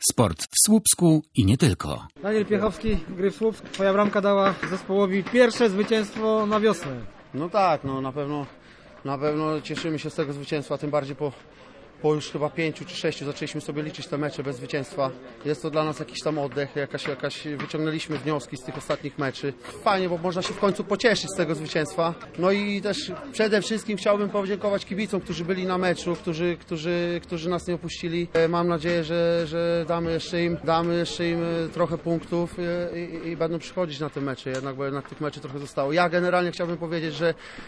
Sport w Słupsku i nie tylko. Daniel Piechowski, Gryf Słupsk. Twoja bramka dała zespołowi pierwsze zwycięstwo na wiosnę. No tak, na pewno cieszymy się z tego zwycięstwa, tym bardziej po już chyba 5 czy 6 zaczęliśmy sobie liczyć te mecze bez zwycięstwa. Jest to dla nas jakiś tam oddech, jakaś wyciągnęliśmy wnioski z tych ostatnich meczy. Fajnie, bo można się w końcu pocieszyć z tego zwycięstwa. No i też przede wszystkim chciałbym podziękować kibicom, którzy byli na meczu, którzy nas nie opuścili. Mam nadzieję, że damy jeszcze im trochę punktów i będą przychodzić na te mecze, bo jednak tych meczy trochę zostało. Ja generalnie chciałbym powiedzieć,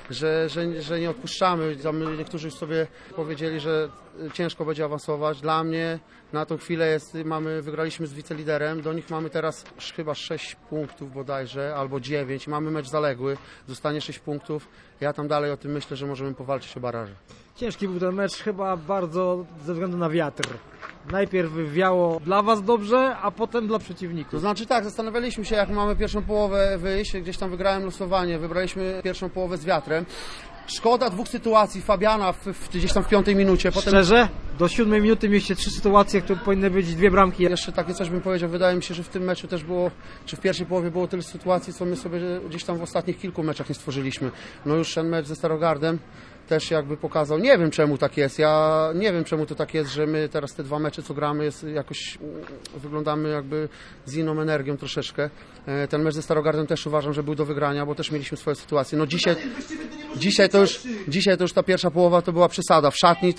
że nie odpuszczamy. Tam niektórzy już sobie powiedzieli, że ciężko będzie awansować. Dla mnie na tą chwilę wygraliśmy z wiceliderem, do nich mamy teraz chyba 6 punktów bodajże, albo 9, mamy mecz zaległy, zostanie 6 punktów. Ja tam dalej o tym myślę, że możemy powalczyć o baraże. Ciężki był ten mecz chyba bardzo ze względu na wiatr. Najpierw wiało dla was dobrze, a potem dla przeciwników. To znaczy tak, zastanawialiśmy się, jak mamy pierwszą połowę wyjść, gdzieś tam wygrałem losowanie, wybraliśmy pierwszą połowę z wiatrem. Szkoda dwóch sytuacji, Fabiana gdzieś tam w 5 minucie. Potem... Szczerze? Do 7 minuty mieliście 3 sytuacje, które powinny być 2 bramki. Jeszcze takie coś bym powiedział, wydaje mi się, że w tym meczu też było, czy w pierwszej połowie było tyle sytuacji, co my sobie gdzieś tam w ostatnich kilku meczach nie stworzyliśmy. No już ten mecz ze Starogardem też jakby pokazał, nie wiem czemu tak jest, ja nie wiem czemu to tak jest, że my teraz te 2 mecze co gramy jakoś wyglądamy jakby z inną energią troszeczkę. Ten mecz ze Starogardem też uważam, że był do wygrania, bo też mieliśmy swoje sytuacje. No dzisiaj to już ta pierwsza połowa to była przesada. W szatni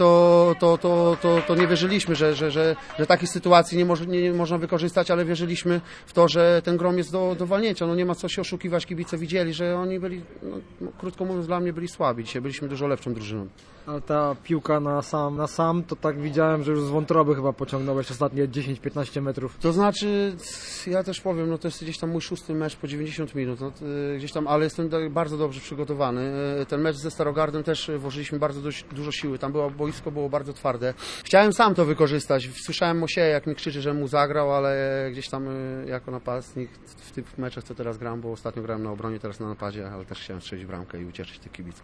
to nie wierzyliśmy, że takich sytuacji nie można wykorzystać, ale wierzyliśmy w to, że ten Grom jest do walnięcia. No nie ma co się oszukiwać, kibice widzieli, że oni byli, krótko mówiąc, dla mnie byli słabi. Dzisiaj byliśmy dużo lepszą drużyną. Ale ta piłka na sam, to tak widziałem, że już z wątroby chyba pociągnąłeś ostatnie 10-15 metrów. To znaczy, ja też powiem, no to jest gdzieś tam mój 6. mecz po 90 minut, no, gdzieś tam, ale jestem bardzo dobrze przygotowany. Ten mecz ze Starogardem też włożyliśmy bardzo dużo siły, tam boisko było bardzo twarde. Chciałem sam to wykorzystać, słyszałem Mosieja, jak mi krzyczy, że mu zagrał, ale gdzieś tam jako napastnik w tych meczach, co teraz gram, bo ostatnio grałem na obronie, teraz na napadzie, ale też chciałem strzelić bramkę i ucieszyć tych kibiców.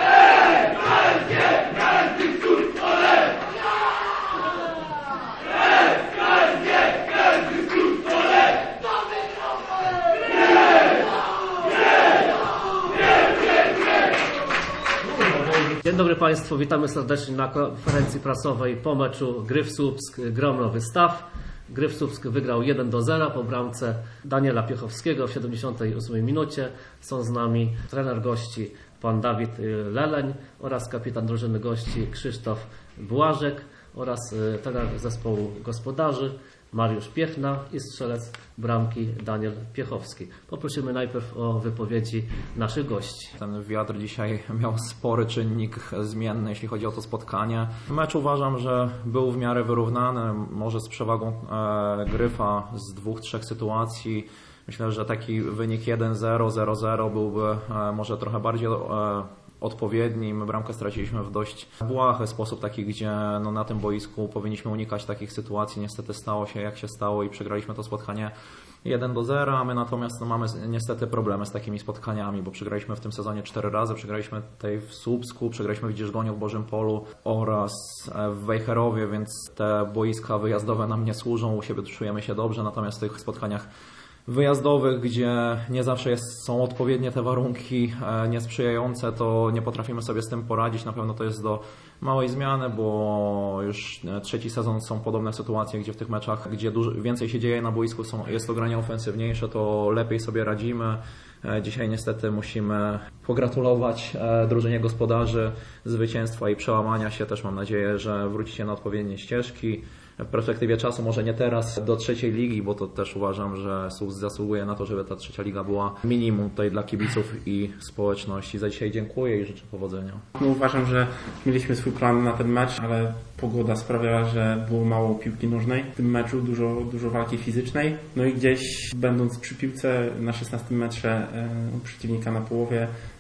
Dzień dobry Państwu, witamy serdecznie na konferencji prasowej po meczu Gryf Słupsk, Grom Nowy Staw. Gryf Słupsk wygrał 1-0 po bramce Daniela Piechowskiego w 78 minucie. Są z nami trener gości pan Dawid Leleń oraz kapitan drużyny gości Krzysztof Błażek oraz trener zespołu gospodarzy Mariusz Piechna i strzelec bramki Daniel Piechowski. Poprosimy najpierw o wypowiedzi naszych gości. Ten wiatr dzisiaj miał spory czynnik zmienny, jeśli chodzi o to spotkanie. Mecz uważam, że był w miarę wyrównany, może z przewagą Gryfa z 2-3 sytuacji. Myślę, że taki wynik 1-0, 0-0 byłby może trochę bardziej odpowiedni. My bramkę straciliśmy w dość błahy sposób, taki, gdzie na tym boisku powinniśmy unikać takich sytuacji. Niestety stało się jak się stało i przegraliśmy to spotkanie 1-0, a my natomiast mamy niestety problemy z takimi spotkaniami, bo przegraliśmy w tym sezonie 4 razy. Przegraliśmy tutaj w Słupsku, przegraliśmy w Dzierżgoniu, w Bożym Polu oraz w Wejherowie, więc te boiska wyjazdowe nam nie służą, u siebie czujemy się dobrze, natomiast w tych spotkaniach wyjazdowych, gdzie nie zawsze są odpowiednie te warunki niesprzyjające, to nie potrafimy sobie z tym poradzić. Na pewno to jest do małej zmiany, bo już 3. sezon są podobne sytuacje, gdzie w tych meczach, gdzie więcej się dzieje na boisku, jest to granie ofensywniejsze, to lepiej sobie radzimy. Dzisiaj niestety musimy pogratulować drużynie gospodarzy zwycięstwa i przełamania się. Też mam nadzieję, że wrócicie na odpowiednie ścieżki. W perspektywie czasu, może nie teraz, do 3. ligi, bo to też uważam, że Słupsk zasługuje na to, żeby ta 3. liga była minimum tutaj dla kibiców i społeczności. Za dzisiaj dziękuję i życzę powodzenia. No, uważam, że mieliśmy swój plan na ten mecz, ale pogoda sprawiała, że było mało piłki nożnej. W tym meczu dużo walki fizycznej. No i gdzieś będąc przy piłce na 16 metrze przeciwnika na połowie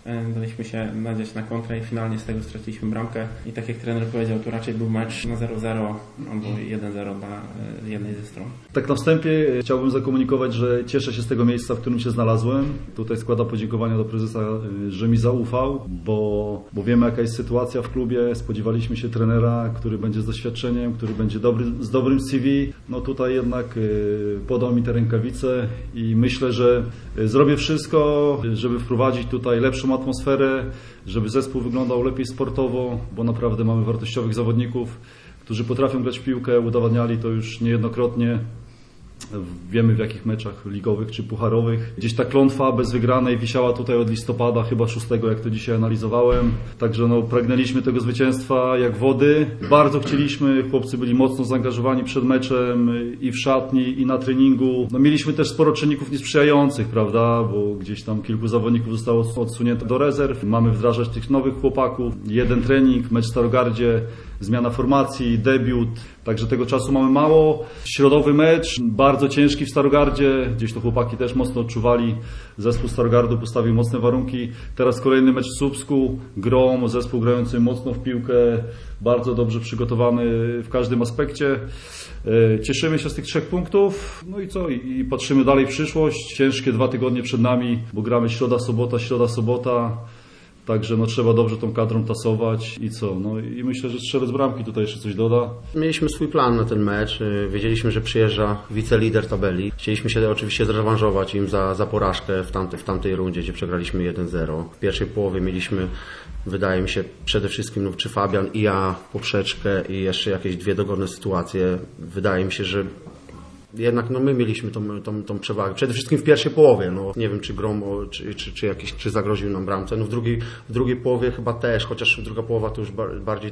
daliśmy się nadziać na kontrę i finalnie z tego straciliśmy bramkę. I tak jak trener powiedział, to raczej był mecz na 0-0 albo 1-0 dla jednej ze stron. Tak na wstępie chciałbym zakomunikować, że cieszę się z tego miejsca, w którym się znalazłem. Tutaj składam podziękowania do prezesa, że mi zaufał, bo wiemy, jaka jest sytuacja w klubie. Spodziewaliśmy się trenera, który będzie z doświadczeniem, który będzie z dobrym CV. No tutaj jednak podał mi te rękawice i myślę, że zrobię wszystko, żeby wprowadzić tutaj lepszą atmosferę, żeby zespół wyglądał lepiej sportowo, bo naprawdę mamy wartościowych zawodników, którzy potrafią grać w piłkę, udowadniali to już niejednokrotnie. Wiemy, w jakich meczach ligowych czy pucharowych. Gdzieś ta klątwa bez wygranej wisiała tutaj od listopada, chyba 6, jak to dzisiaj analizowałem. Także pragnęliśmy tego zwycięstwa jak wody. Bardzo chcieliśmy, chłopcy byli mocno zaangażowani przed meczem i w szatni, i na treningu. Mieliśmy też sporo czynników niesprzyjających, prawda, bo gdzieś tam kilku zawodników zostało odsuniętych do rezerw. Mamy wdrażać tych nowych chłopaków. Jeden trening, mecz w Starogardzie, zmiana formacji, debiut. Także tego czasu mamy mało. Środowy mecz, bardzo ciężki w Starogardzie. Gdzieś to chłopaki też mocno odczuwali. Zespół Starogardu postawił mocne warunki. Teraz kolejny mecz w Słupsku. Grom, zespół grający mocno w piłkę. Bardzo dobrze przygotowany w każdym aspekcie. Cieszymy się z tych 3 punktów. No i co? I patrzymy dalej w przyszłość. Ciężkie 2 tygodnie przed nami, bo gramy środa, sobota. Także trzeba dobrze tą kadrą tasować i co? I myślę, że strzelec bramki tutaj jeszcze coś doda. Mieliśmy swój plan na ten mecz. Wiedzieliśmy, że przyjeżdża wicelider tabeli. Chcieliśmy się oczywiście zrewanżować im za porażkę w tamtej rundzie, gdzie przegraliśmy 1-0. W pierwszej połowie mieliśmy, wydaje mi się, przede wszystkim czy Fabian i ja poprzeczkę i jeszcze jakieś 2 dogodne sytuacje. Wydaje mi się, że jednak my mieliśmy tą przewagę. Przede wszystkim w pierwszej połowie. Nie wiem, czy Grom czy zagroził nam bramce. W drugiej połowie chyba też, chociaż druga połowa to już bardziej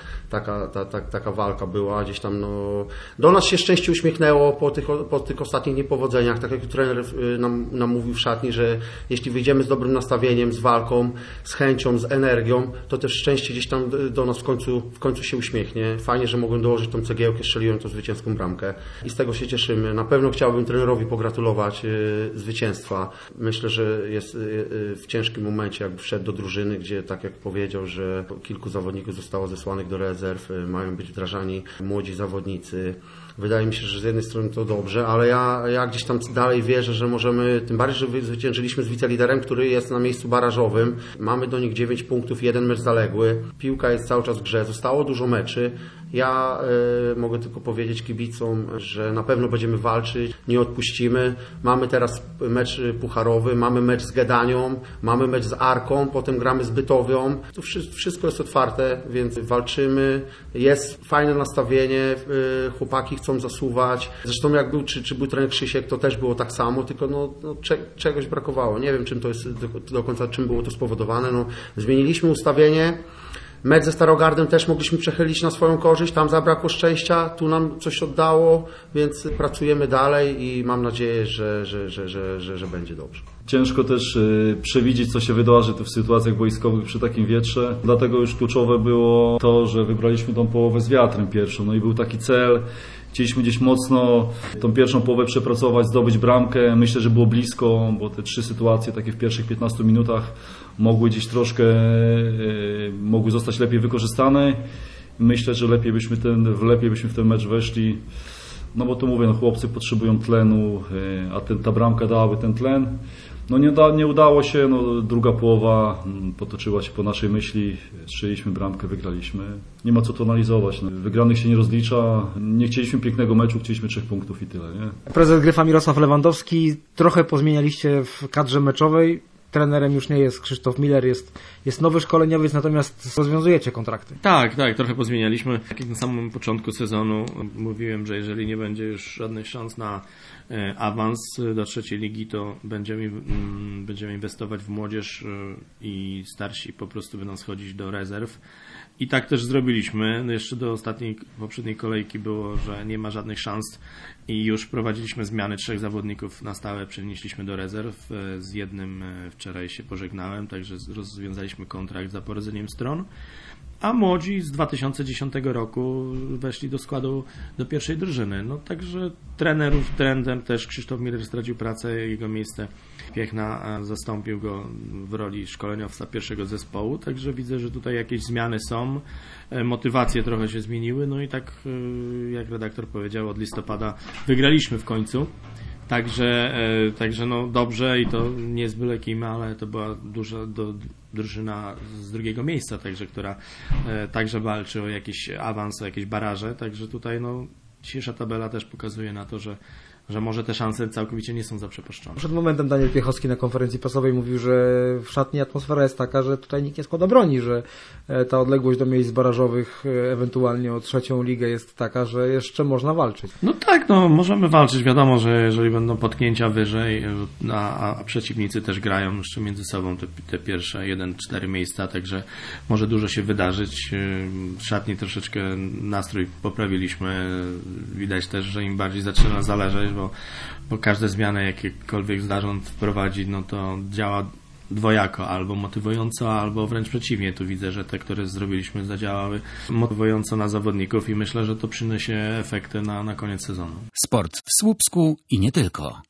taka walka była. Gdzieś tam do nas się szczęście uśmiechnęło po tych ostatnich niepowodzeniach. Tak jak trener nam mówił w szatni, że jeśli wyjdziemy z dobrym nastawieniem, z walką, z chęcią, z energią, to też szczęście gdzieś tam do nas w końcu się uśmiechnie. Fajnie, że mogłem dołożyć tą cegiełkę, strzeliłem tą zwycięską bramkę i z tego się cieszę. Na pewno chciałbym trenerowi pogratulować zwycięstwa. Myślę, że jest w ciężkim momencie, jak wszedł do drużyny, gdzie tak jak powiedział, że kilku zawodników zostało zesłanych do rezerw, mają być wdrażani młodzi zawodnicy. Wydaje mi się, że z jednej strony to dobrze, ale ja gdzieś tam dalej wierzę, że możemy, tym bardziej, że zwyciężyliśmy z wiceliderem, który jest na miejscu barażowym. Mamy do nich 9 punktów, 1 mecz zaległy. Piłka jest cały czas w grze, zostało dużo meczy. Ja mogę tylko powiedzieć kibicom, że na pewno będziemy walczyć, nie odpuścimy. Mamy teraz mecz pucharowy, mamy mecz z Gedanią, mamy mecz z Arką, potem gramy z Bytowią. To wszystko jest otwarte, więc walczymy. Jest fajne nastawienie, chłopaki chcą zasuwać. Zresztą jak był, czy był trener Krzysiek, to też było tak samo, tylko czegoś brakowało. Nie wiem, czym to jest do końca, czym było to spowodowane. Zmieniliśmy ustawienie. Mecz ze Starogardem też mogliśmy przechylić na swoją korzyść, tam zabrakło szczęścia, tu nam coś oddało, więc pracujemy dalej i mam nadzieję, że będzie dobrze. Ciężko też przewidzieć, co się wydarzy w sytuacjach boiskowych przy takim wietrze. Dlatego już kluczowe było to, że wybraliśmy tą połowę z wiatrem pierwszą. I był taki cel. Chcieliśmy gdzieś mocno tą pierwszą połowę przepracować, zdobyć bramkę. Myślę, że było blisko, bo te 3 sytuacje takie w pierwszych 15 minutach mogły gdzieś troszkę mogły zostać lepiej wykorzystane. Myślę, że lepiej byśmy w ten mecz weszli. Bo tu mówię, chłopcy potrzebują tlenu, a ta bramka dałaby ten tlen. Nie udało się, druga połowa potoczyła się po naszej myśli, strzeliśmy bramkę, wygraliśmy. Nie ma co tu analizować, wygranych się nie rozlicza, nie chcieliśmy pięknego meczu, chcieliśmy 3 punktów i tyle. Nie? Prezes Gryfa Mirosław Lewandowski, trochę pozmienialiście w kadrze meczowej. Trenerem już nie jest Krzysztof Miller, jest nowy szkoleniowiec, natomiast rozwiązujecie kontrakty. Tak, trochę pozmienialiśmy. Jak na samym początku sezonu mówiłem, że jeżeli nie będzie już żadnych szans na awans do 3. ligi, to będziemy inwestować w młodzież i starsi po prostu będą schodzić do rezerw. I tak też zrobiliśmy. Jeszcze do poprzedniej kolejki było, że nie ma żadnych szans i już prowadziliśmy zmiany 3 zawodników na stałe, przenieśliśmy do rezerw. Z jednym wczoraj się pożegnałem, także rozwiązaliśmy kontrakt za porodzeniem stron. A młodzi z 2010 roku weszli do składu do pierwszej drużyny. Także trenerem też Krzysztof Miller stracił pracę, jego miejsce Piechna zastąpił go w roli szkoleniowca pierwszego zespołu, także widzę, że tutaj jakieś zmiany są, motywacje trochę się zmieniły, no i tak jak redaktor powiedział, od listopada wygraliśmy w końcu. Także no dobrze i to nie z byle kim, ale to była duża drużyna z drugiego miejsca, także która także walczy o jakiś awans, o jakieś baraże, także tutaj no dzisiejsza tabela też pokazuje na to, że może te szanse całkowicie nie są zaprzepaszczone. Przed momentem Daniel Piechowski na konferencji prasowej mówił, że w szatni atmosfera jest taka, że tutaj nikt nie składa broni, że ta odległość do miejsc barażowych, ewentualnie o trzecią ligę jest taka, że jeszcze można walczyć. No tak, no możemy walczyć. Wiadomo, że jeżeli będą potknięcia wyżej, a przeciwnicy też grają jeszcze między sobą te pierwsze 1-4 miejsca, także może dużo się wydarzyć. W szatni troszeczkę nastrój poprawiliśmy. Widać też, że im bardziej zaczyna zależeć, bo każde zmiany, jakiekolwiek zarząd wprowadzi, no to działa dwojako, albo motywująco, albo wręcz przeciwnie. Tu widzę, że te, które zrobiliśmy, zadziałały motywująco na zawodników i myślę, że to przyniesie efekty na koniec sezonu. Sport w Słupsku i nie tylko.